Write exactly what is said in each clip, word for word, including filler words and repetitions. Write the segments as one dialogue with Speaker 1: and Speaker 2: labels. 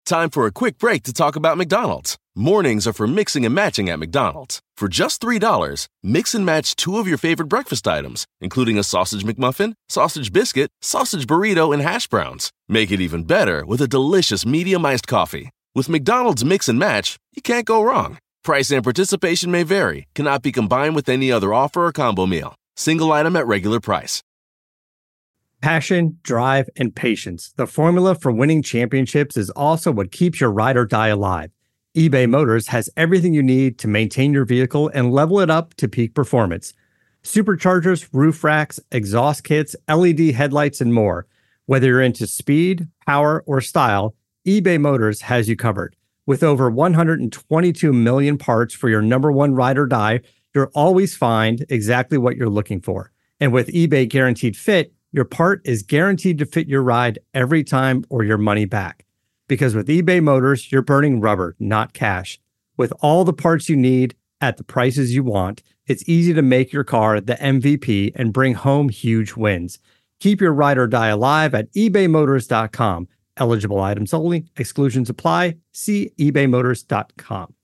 Speaker 1: Time for a quick break to talk about McDonald's. Mornings are for mixing and matching at McDonald's. For just three dollars, mix and match two of your favorite breakfast items, including a sausage McMuffin, sausage biscuit, sausage burrito, and hash browns. Make it even better with a delicious medium iced coffee. With McDonald's Mix and Match, you can't go wrong. Price and participation may vary, cannot be combined with any other offer or combo meal. Single item at regular price.
Speaker 2: Passion, drive, and patience. The formula for winning championships is also what keeps your ride or die alive. eBay Motors has everything you need to maintain your vehicle and level it up to peak performance. Superchargers, roof racks, exhaust kits, L E D headlights, and more. Whether you're into speed, power, or style, eBay Motors has you covered. With over one hundred twenty-two million parts for your number one ride or die, you'll always find exactly what you're looking for. And with eBay Guaranteed Fit, your part is guaranteed to fit your ride every time or your money back. Because with eBay Motors, you're burning rubber, not cash. With all the parts you need at the prices you want, it's easy to make your car the M V P and bring home huge wins. Keep your ride or die alive at ebay motors dot com. Eligible items only. Exclusions apply. See ebay motors dot com.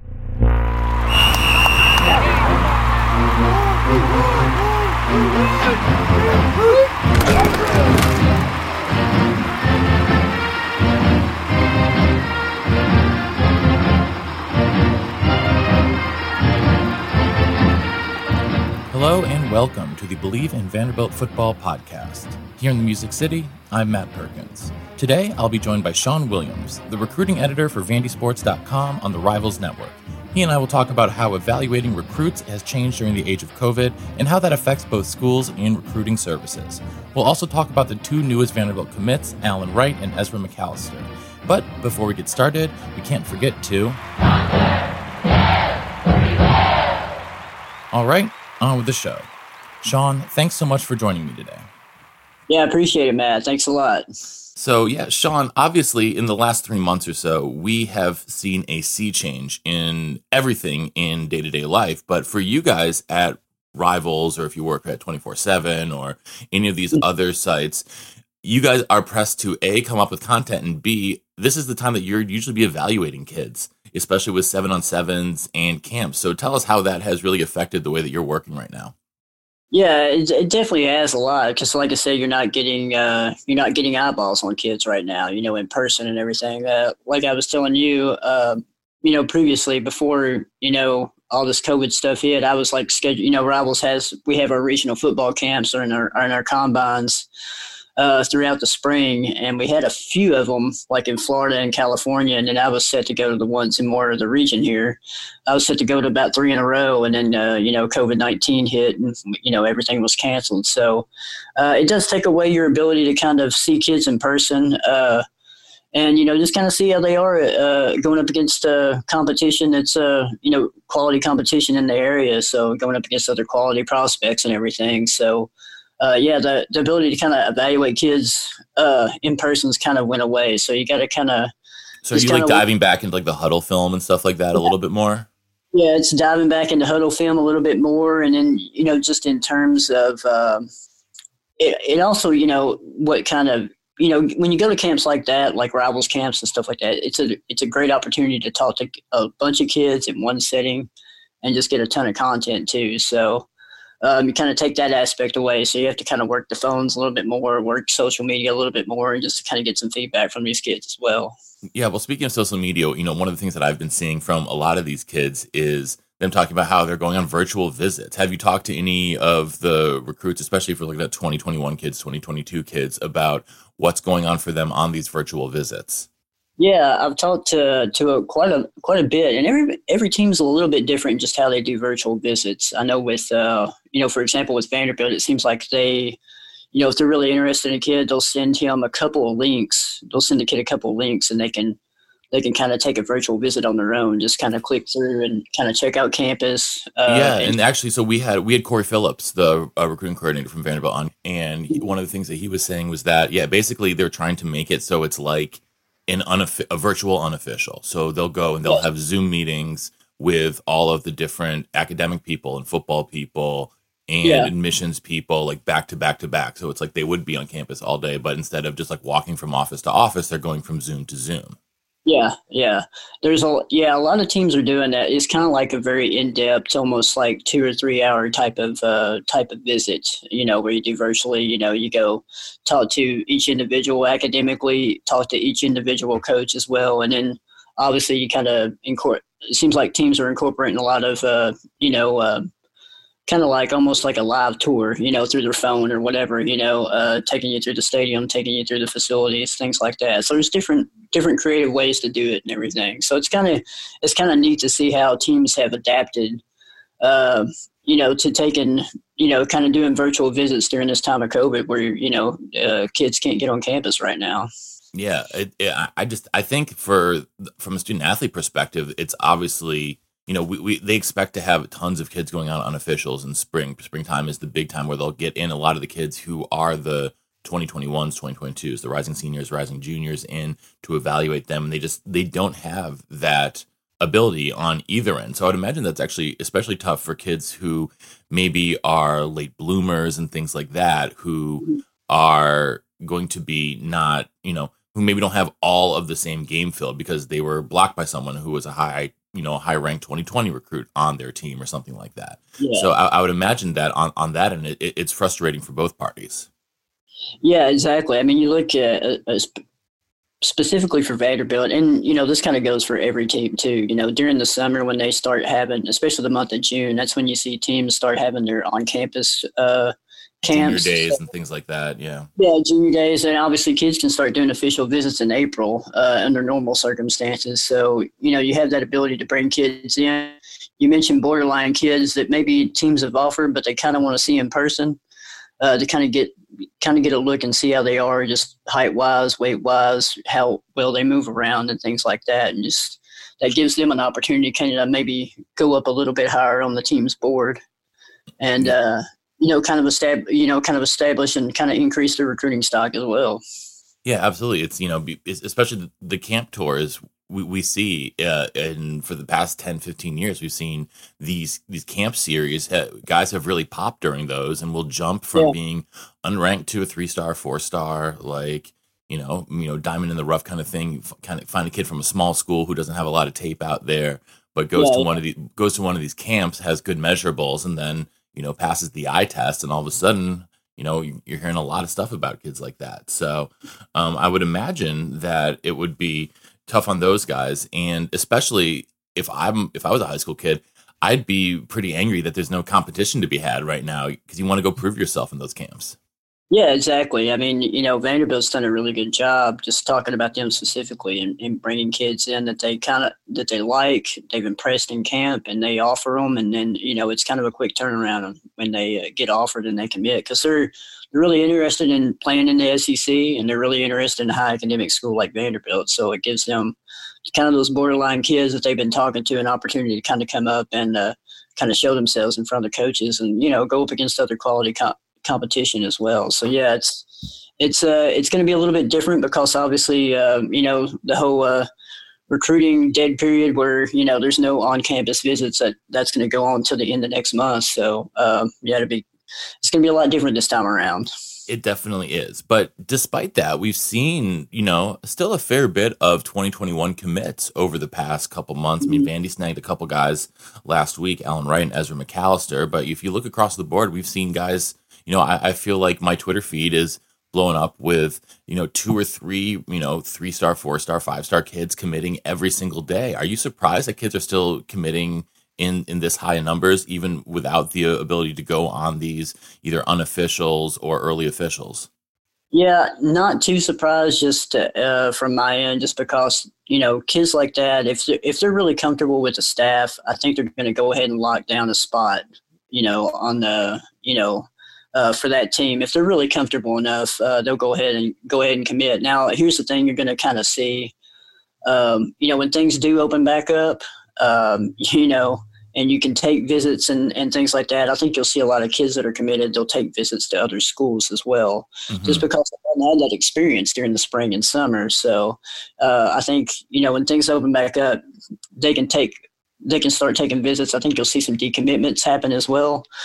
Speaker 3: Hello and welcome to the Believe in Vanderbilt Football podcast. Here in the Music City, I'm Matt Perkins. Today, I'll be joined by Sean Williams, the recruiting editor for vandy sports dot com on the Rivals Network. He and I will talk about how evaluating recruits has changed during the age of COVID and how that affects both schools and recruiting services. We'll also talk about the two newest Vanderbilt commits, Alan Wright and Ezra McAllister. But before we get started, we can't forget to... All right, on with the show. Sean, thanks so much for joining me today.
Speaker 4: Yeah, I appreciate it, Matt. Thanks a lot.
Speaker 3: So, yeah, Sean, obviously in the last three months or so, we have seen a sea change in everything in day-to-day life. But for you guys at Rivals, or if you work at twenty-four seven or any of these other sites, you guys are pressed to A, come up with content, and B, this is the time that you're usually be evaluating kids, especially with seven on sevens and camps. So tell us how that has really affected the way that you're working right now.
Speaker 4: Yeah, it, it definitely has a lot. Because, like I said, you're not getting uh, you're not getting eyeballs on kids right now. You know, in person and everything. Uh, like I was telling you, uh, you know, previously before you know all this COVID stuff hit, I was like scheduled. You know, Rivals has we have our regional football camps or in our or in our combines uh, throughout the spring, and we had a few of them like in Florida and California, and then I was set to go to the ones in more of the region here. I was set to go to about three in a row, and then, uh, you know, COVID nineteen hit and, you know, everything was canceled. So uh, it does take away your ability to kind of see kids in person uh, and, you know, just kind of see how they are uh, going up against uh, competition that's, uh, you know, quality competition in the area. So going up against other quality prospects and everything. So, uh, yeah, the, the ability to kind of evaluate kids uh, in person kind of went away. So you got to kind of.
Speaker 3: So are you like diving back into like the huddle film and stuff like that yeah. a little bit more?
Speaker 4: Yeah, it's diving back into huddle film a little bit more. And then, you know, just in terms of um, it, it also, you know, what kind of, you know, when you go to camps like that, like Rivals camps and stuff like that, it's a it's a great opportunity to talk to a bunch of kids in one setting and just get a ton of content too. So um, you kind of take that aspect away. So you have to kind of work the phones a little bit more, work social media a little bit more, and just to kind of get some feedback from these kids as well.
Speaker 3: Yeah, well, speaking of social media, you know, one of the things that I've been seeing from a lot of these kids is them talking about how they're going on virtual visits. Have you talked to any of the recruits, especially for like the twenty twenty-one kids, twenty twenty-two kids, about what's going on for them on these virtual visits?
Speaker 4: Yeah, I've talked to to a, quite a quite a bit, and every every team's a little bit different in just how they do virtual visits. I know with uh, you know, for example, with Vanderbilt, it seems like they. You know, if they're really interested in a kid, they'll send him a couple of links. They'll send the kid a couple of links, and they can they can kind of take a virtual visit on their own. Just kind of click through and kind of check out campus.
Speaker 3: Uh, yeah, and, and actually, so we had we had Corey Phillips, the uh, recruiting coordinator from Vanderbilt, on, and he, one of the things that he was saying was that yeah, basically they're trying to make it so it's like an unoffi- a virtual unofficial. So they'll go and they'll yeah. have Zoom meetings with all of the different academic people and football people. And yeah. admissions people like back to back to back. So it's like they would be on campus all day, but instead of just like walking from office to office, they're going from Zoom to Zoom.
Speaker 4: Yeah, yeah. There's a yeah, a lot of teams are doing that. It's kind of like a very in-depth, almost like two or three hour type of uh, type of visit. You know, where you do virtually. You know, you go talk to each individual academically, talk to each individual coach as well, and then obviously you kind of incorporate. It seems like teams are incorporating a lot of uh, you know. Uh, kind of like almost like a live tour, you know, through their phone or whatever, you know, uh, taking you through the stadium, taking you through the facilities, things like that. So there's different different creative ways to do it and everything. So it's kind of it's kind of neat to see how teams have adapted, uh, you know, to taking, you know, kind of doing virtual visits during this time of COVID, where you know uh, kids can't get on campus right now.
Speaker 3: Yeah, it, it, I just I think for from a student athlete perspective, it's obviously. You know, we, we they expect to have tons of kids going on unofficials in spring. Springtime is the big time where they'll get in a lot of the kids who are the twenty twenty-ones, twenty twenty-twos, the rising seniors, rising juniors in to evaluate them. And they just they don't have that ability on either end. So I would imagine that's actually especially tough for kids who maybe are late bloomers and things like that, who are going to be not, you know, who maybe don't have all of the same game field because they were blocked by someone who was a high you know, high ranked twenty twenty recruit on their team or something like that. Yeah. So I, I would imagine that on, on that, and it, it's frustrating for both parties.
Speaker 4: Yeah, exactly. I mean, you look at uh, uh, specifically for Vanderbilt, and, you know, this kind of goes for every team too, you know, during the summer when they start having, especially the month of June, that's when you see teams start having their on-campus uh, camps.
Speaker 3: Junior days and things like that, yeah.
Speaker 4: Yeah, junior days, and obviously kids can start doing official visits in April uh, under normal circumstances. So, you know, you have that ability to bring kids in. You mentioned borderline kids that maybe teams have offered, but they kind of want to see in person uh, to kind of get kind of get a look and see how they are, just height-wise, weight-wise, how well they move around and things like that. And just that gives them an opportunity to kind of maybe go up a little bit higher on the team's board. And, uh, you know, kind of establish, you know, kind of establish and kind of increase the recruiting stock as well.
Speaker 3: Yeah, absolutely. It's, you know, especially the camp tours we, we see, uh, and for the past ten, fifteen years, we've seen these, these camp series, uh, guys have really popped during those and will jump from yeah. being unranked to a three star, four star, like, you know, you know, diamond in the rough kind of thing, kind of find a kid from a small school who doesn't have a lot of tape out there, but goes yeah, to yeah. one of the, goes to one of these camps, has good measurables, and then, you know, passes the eye test, and all of a sudden, you know, you're hearing a lot of stuff about kids like that. So um, I would imagine that it would be tough on those guys. And especially if I'm, if I was a high school kid, I'd be pretty angry that there's no competition to be had right now because you want to go prove yourself in those camps.
Speaker 4: Yeah, exactly. I mean, you know, Vanderbilt's done a really good job just talking about them specifically and, and bringing kids in that they kind of that they like, they've impressed in camp, and they offer them, and then you know it's kind of a quick turnaround when they uh, get offered and they commit because they're they're really interested in playing in the S E C, and they're really interested in a high academic school like Vanderbilt. So it gives them kind of those borderline kids that they've been talking to an opportunity to kind of come up and uh, kind of show themselves in front of the coaches and you know go up against other quality comp. competition as well. So yeah, it's it's uh it's going to be a little bit different because obviously uh, you know the whole uh, recruiting dead period where you know there's no on-campus visits that that's going to go on till the end of next month. So um, yeah, it'll be it's going to be a lot different this time around.
Speaker 3: It definitely is. But despite that, we've seen, you know, still a fair bit of twenty twenty-one commits over the past couple months. I mean, Vandy snagged a couple guys last week, Alan Wright and Ezra McAllister. But if you look across the board, we've seen guys, you know, I, I feel like my Twitter feed is blowing up with, you know, two or three, you know, three star, four star, five star kids committing every single day. Are you surprised that kids are still committing in, in this high numbers, even without the ability to go on these either unofficials or early officials?
Speaker 4: Yeah, not too surprised just uh, from my end, just because, you know, kids like that, if they're, if they're really comfortable with the staff, I think they're going to go ahead and lock down a spot, you know, on the, you know, uh, for that team. If they're really comfortable enough, uh, they'll go ahead and go ahead and commit. Now, here's the thing you're going to kind of see, um, you know, when things do open back up, um, you know, and you can take visits and, and things like that. I think you'll see a lot of kids that are committed. They'll take visits to other schools as well, mm-hmm. just because they haven't had that experience during the spring and summer. So uh, I think, you know, when things open back up, they can take, they can start taking visits. I think you'll see some decommitments happen as well.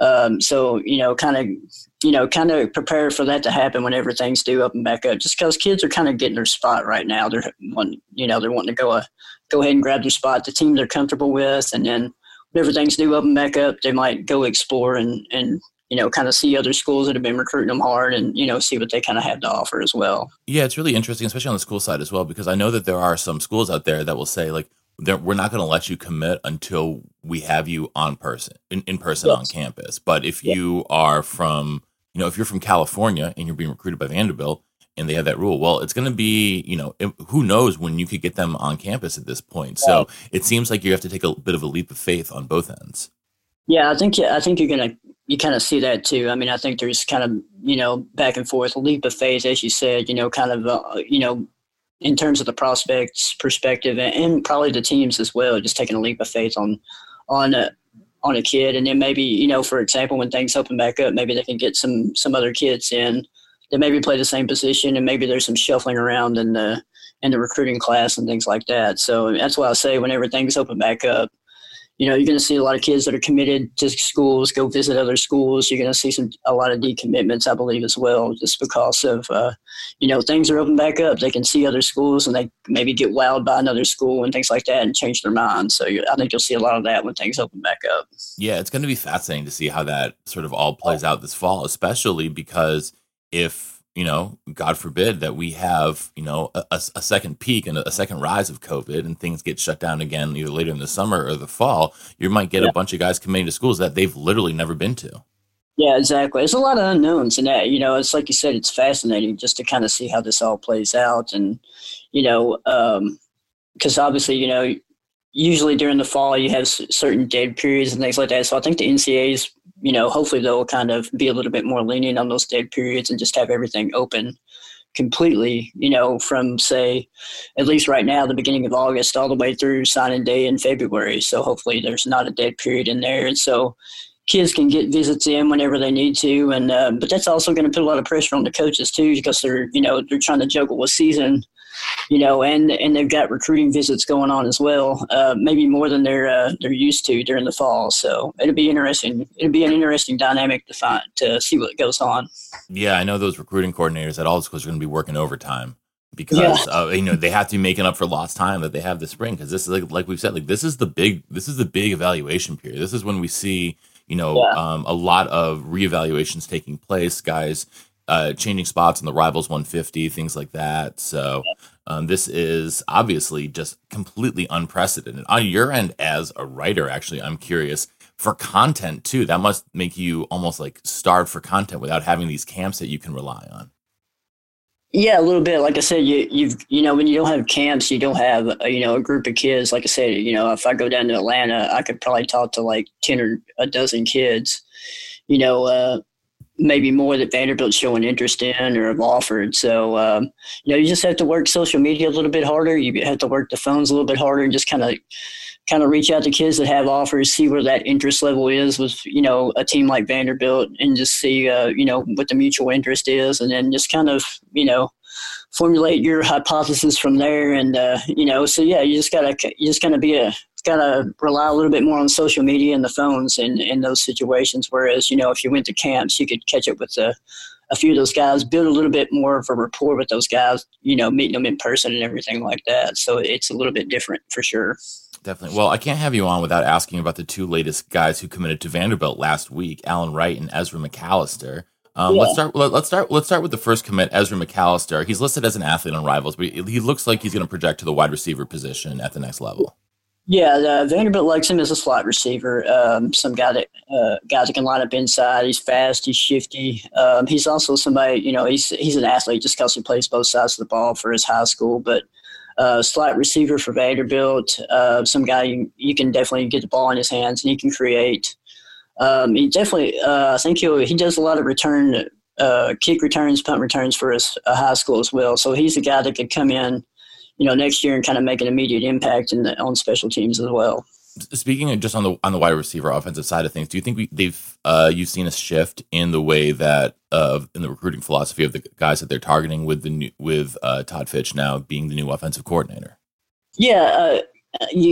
Speaker 4: Um, so, you know, kind of, you know, kind of prepare for that to happen whenever things do open back up, just because kids are kind of getting their spot right now. They're wanting, you know, they're wanting to go, uh, go ahead and grab their spot, the team they're comfortable with. And then whenever things do open back up, they might go explore and, and, you know, kind of see other schools that have been recruiting them hard and, you know, see what they kind of have to offer as well.
Speaker 3: Yeah, it's really interesting, especially on the school side as well, because I know that there are some schools out there that will say, like, we're not going to let you commit until we have you on person, in, in person yes. on campus. But if yeah. you are from, you know, if you're from California and you're being recruited by Vanderbilt and they have that rule, well, it's going to be, you know, it, who knows when you could get them on campus at this point. So right. it seems like you have to take a bit of a leap of faith on both ends.
Speaker 4: Yeah, I think I think you're gonna you kind of see that too. I mean, I think there's kind of, you know, back and forth, a leap of faith, as you said, you know, kind of, uh, you know, in terms of the prospects perspective and, and probably the teams as well, just taking a leap of faith on on a on a kid, and then maybe, you know, for example, when things open back up, maybe they can get some some other kids in that maybe play the same position, and maybe there's some shuffling around in the in the recruiting class and things like that. So that's why I say whenever things open back up, you know, you're going to see a lot of kids that are committed to schools go visit other schools. You're going to see some a lot of decommitments, I believe, as well, just because of, uh, you know, things are open back up. They can see other schools and they maybe get wowed by another school and things like that and change their mind. So I think you'll see a lot of that when things open back up.
Speaker 3: Yeah, it's going to be fascinating to see how that sort of all plays out this fall, especially because if, you know, God forbid that we have, you know, a, a second peak and a second rise of COVID and things get shut down again, either later in the summer or the fall, you might get yeah. a bunch of guys committing to schools that they've literally never been to.
Speaker 4: Yeah, exactly. There's a lot of unknowns in that. You know, it's like you said, it's fascinating just to kind of see how this all plays out. And, you know, because um, obviously, you know, usually during the fall you have certain dead periods and things like that. So I think the N C A A's, you know, hopefully they'll kind of be a little bit more lenient on those dead periods and just have everything open completely, you know, from, say, at least right now, the beginning of August all the way through signing day in February. So hopefully there's not a dead period in there. And so kids can get visits in whenever they need to. And uh, but that's also going to put a lot of pressure on the coaches too, because they're, you know, they're trying to juggle a season, you know, and, and they've got recruiting visits going on as well, uh, maybe more than they're uh, they're used to during the fall. So it'll be interesting. It'll be an interesting dynamic to find to see what goes on.
Speaker 3: Yeah, I know those recruiting coordinators at all the schools are going to be working overtime because
Speaker 4: yeah.
Speaker 3: uh, you know they have to be making up for lost time that they have this spring. Because this is like like we've said, like this is the big this is the big evaluation period. This is when we see, you know,
Speaker 4: yeah.
Speaker 3: um, a lot of reevaluations taking place, guys uh, changing spots in the Rivals one fifty, things like that. So um, this is obviously just completely unprecedented. On your end as a writer, actually, I'm curious, for content too, that must make you almost like starved for content without having these camps that you can rely on.
Speaker 4: Yeah, a little bit. Like I said, you you've you know, when you don't have camps, you don't have a, you know, a group of kids. Like I said, you know, if I go down to Atlanta, I could probably talk to like ten or a dozen kids, you know, uh, maybe more that Vanderbilt's showing interest in or have offered. So, um, you know, you just have to work social media a little bit harder. You have to work the phones a little bit harder and just kind of kind of reach out to kids that have offers, see where that interest level is with, you know, a team like Vanderbilt, and just see, uh, you know, what the mutual interest is, and then just kind of, you know, formulate your hypothesis from there. And, uh, you know, so yeah, you just gotta, you just gotta be a, gotta rely a little bit more on social media and the phones in, in those situations. Whereas, you know, if you went to camps, you could catch up with a, a few of those guys, build a little bit more of a rapport with those guys, you know, meeting them in person and everything like that. So it's a little bit different for sure.
Speaker 3: Definitely. Well, I can't have you on without asking about the two latest guys who committed to Vanderbilt last week, Alan Wright and Ezra McAllister. Um, yeah. Let's start. Let, let's start. Let's start with the first commit, Ezra McAllister. He's listed as an athlete on Rivals, but he, he looks like he's going to project to the wide receiver position at the next level.
Speaker 4: Yeah, uh, Vanderbilt likes him as a slot receiver. Um, some guy that uh, guys that can line up inside. He's fast. He's shifty. Um, he's also somebody. You know, he's he's an athlete just because he plays both sides of the ball for his high school, but. Uh, slot receiver for Vanderbilt, uh, some guy you, you can definitely get the ball in his hands and he can create. Um, he definitely, uh, I think he he does a lot of return, uh, kick returns, punt returns for his uh, high school as well. So he's a guy that could come in, you know, next year and kind of make an immediate impact in the, on special teams as well.
Speaker 3: Speaking of just on the on the wide receiver offensive side of things, do you think we, they've uh, you've seen a shift in the way that uh, in the recruiting philosophy of the guys that they're targeting with the new, with uh, Todd Fitch now being the new offensive coordinator?
Speaker 4: Yeah, uh, you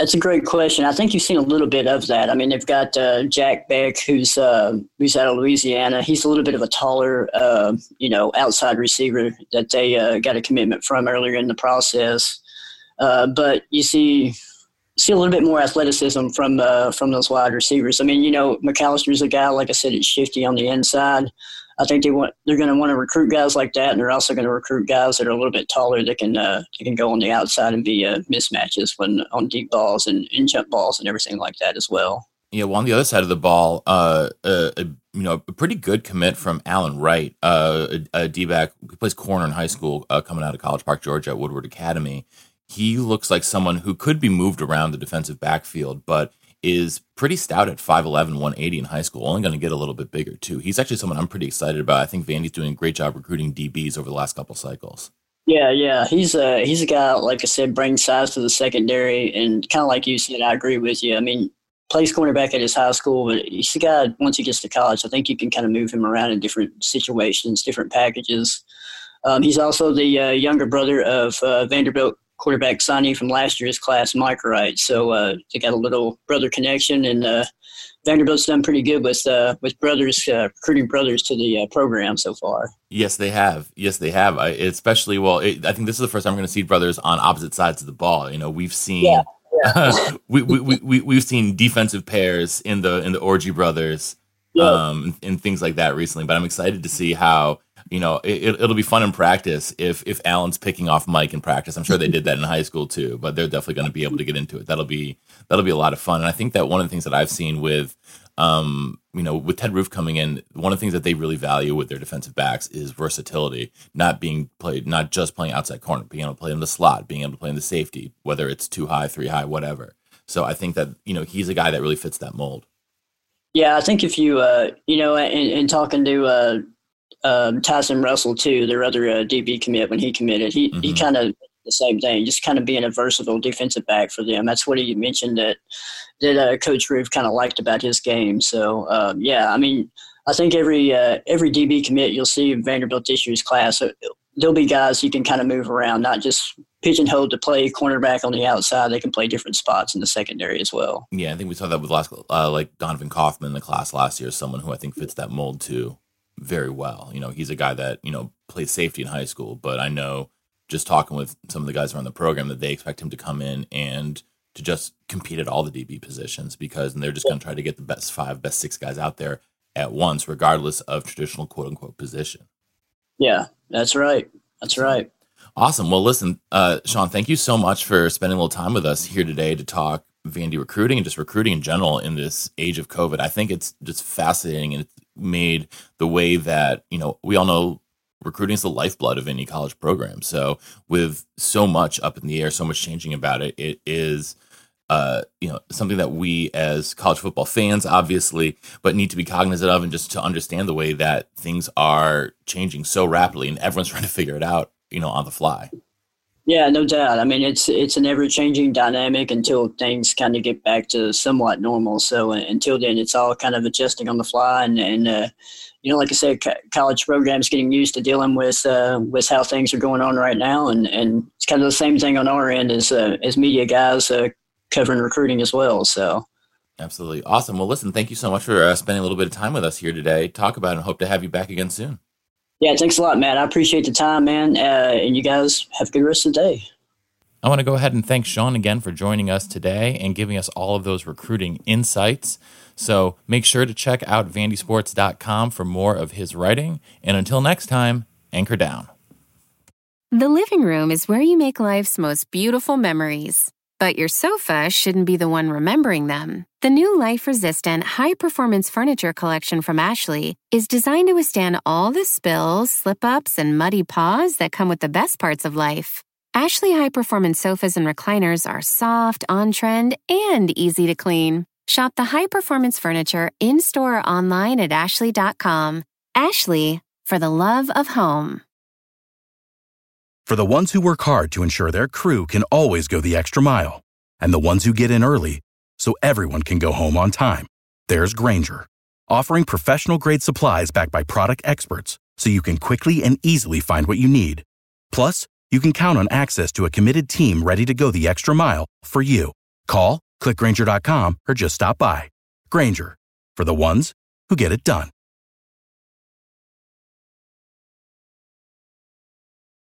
Speaker 4: That's a great question. I think you've seen a little bit of that. I mean, they've got uh, Jack Beck, who's uh, who's out of Louisiana. He's a little bit of a taller, uh, you know, outside receiver that they uh, got a commitment from earlier in the process. Uh, but you see see a little bit more athleticism from uh, from those wide receivers. I mean, you know, McAllister's a guy, like I said, it's shifty on the inside. I think they want they're going to want to recruit guys like that, and they're also going to recruit guys that are a little bit taller that can uh, that can go on the outside and be uh, mismatches when on deep balls and in jump balls and everything like that as well.
Speaker 3: Yeah, well, on the other side of the ball, uh, uh, a, you know, a pretty good commit from Alan Wright, uh, a, a D-back who plays corner in high school, uh, coming out of College Park, Georgia, at Woodward Academy. He looks like someone who could be moved around the defensive backfield, but is pretty stout at five eleven, one eighty in high school, only going to get a little bit bigger too. He's actually someone I'm pretty excited about. I think Vandy's doing a great job recruiting D Bs over the last couple cycles.
Speaker 4: Yeah, yeah. He's a, he's a guy, like I said, brings size to the secondary, and kind of like you said, I agree with you. I mean, plays cornerback at his high school, but he's a guy, once he gets to college, I think you can kind of move him around in different situations, different packages. Um, he's also the uh, younger brother of uh, Vanderbilt quarterback signee from last year's class, Mike Wright. So uh, they got a little brother connection, and uh, Vanderbilt's done pretty good with uh, with brothers, uh, recruiting brothers to the uh, program so far.
Speaker 3: Yes, they have. Yes, they have. I, especially, well, it, I think this is the first time we're going to see brothers on opposite sides of the ball. You know, we've seen
Speaker 4: yeah, yeah.
Speaker 3: we, we we we we've seen defensive pairs in the in the Orji brothers,
Speaker 4: yeah.
Speaker 3: um, and things like that recently. But I'm excited to see how. You know, it, it'll be fun in practice if if Allen's picking off Mike in practice. I'm sure they did that in high school too, but they're definitely going to be able to get into it. That'll be that'll be a lot of fun. And I think that one of the things that I've seen with, um, you know, with Ted Roof coming in, one of the things that they really value with their defensive backs is versatility, not being played, not just playing outside corner, being able to play in the slot, being able to play in the safety, whether it's two high, three high, whatever. So I think that, you know, he's a guy that really fits that mold.
Speaker 4: Yeah, I think if you, uh, you know, in, in talking to uh, um, Tyson Russell too, their other uh, D B commit when he committed, he mm-hmm. he kind of the same thing, just kind of being a versatile defensive back for them. That's what he mentioned that that uh, Coach Roof kind of liked about his game. So um, yeah, I mean, I think every uh, every D B commit you'll see in Vanderbilt this year's class, so there'll be guys you can kind of move around, not just pigeonholed to play cornerback on the outside. They can play different spots in the secondary as well. Yeah,
Speaker 3: I think we saw that with last, uh, like Donovan Kaufman in the class last year, someone who I think fits that mold too very well. You know, he's a guy that, you know, plays safety in high school, but I know just talking with some of the guys around the program that they expect him to come in and to just compete at all the D B positions, because and they're just going to try to get the best five, best six guys out there at once, regardless of traditional quote unquote position.
Speaker 4: Yeah, that's right. That's right.
Speaker 3: Awesome. Well, listen, uh, Sean, thank you so much for spending a little time with us here today to talk Vandy recruiting and just recruiting in general in this age of COVID. I think it's just fascinating, and it's made the way that, you know, we all know recruiting is the lifeblood of any college program. So with so much up in the air, so much changing about it, it is, uh, you know, something that we as college football fans, obviously, but need to be cognizant of, and just to understand the way that things are changing so rapidly and everyone's trying to figure it out, you know, on the fly.
Speaker 4: Yeah, no doubt. I mean, it's it's an ever-changing dynamic until things kind of get back to somewhat normal. So uh, until then, it's all kind of adjusting on the fly. And, and uh, you know, like I said, co- college programs getting used to dealing with uh, with how things are going on right now. And, and it's kind of the same thing on our end as, uh, as media guys uh, covering recruiting as well. So.
Speaker 3: Absolutely. Awesome. Well, listen, thank you so much for uh, spending a little bit of time with us here today. Talk about it, and hope to have you back again soon.
Speaker 4: Yeah, thanks a lot, Matt. I appreciate the time, man. Uh, and you guys have a good rest of the day.
Speaker 3: I want to go ahead and thank Sean again for joining us today and giving us all of those recruiting insights. So make sure to check out vandy sports dot com for more of his writing. And until next time, anchor down.
Speaker 5: The living room is where you make life's most beautiful memories. But your sofa shouldn't be the one remembering them. The new life-resistant, high-performance furniture collection from Ashley is designed to withstand all the spills, slip-ups, and muddy paws that come with the best parts of life. Ashley high-performance sofas and recliners are soft, on-trend, and easy to clean. Shop the high-performance furniture in-store or online at ashley dot com. Ashley, for the love of home.
Speaker 6: For the ones who work hard to ensure their crew can always go the extra mile, and the ones who get in early so everyone can go home on time, there's Grainger, offering professional-grade supplies backed by product experts so you can quickly and easily find what you need. Plus, you can count on access to a committed team ready to go the extra mile for you. Call, click Grainger dot com, or just stop by. Grainger, for the ones who get it done.